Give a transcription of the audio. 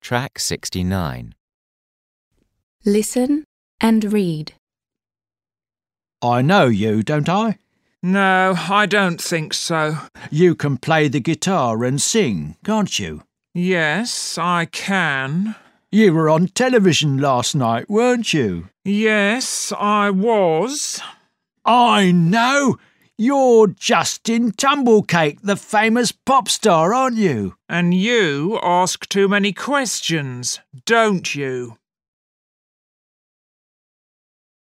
Track 69. Listen and read. I know you, don't I? No, I don't think so. You can play the guitar and sing, can't you? Yes, I can. You were on television last night, weren't you? Yes, I was. I know! You're Justin Tumblecake, the famous pop star, aren't you? And you ask too many questions, don't you?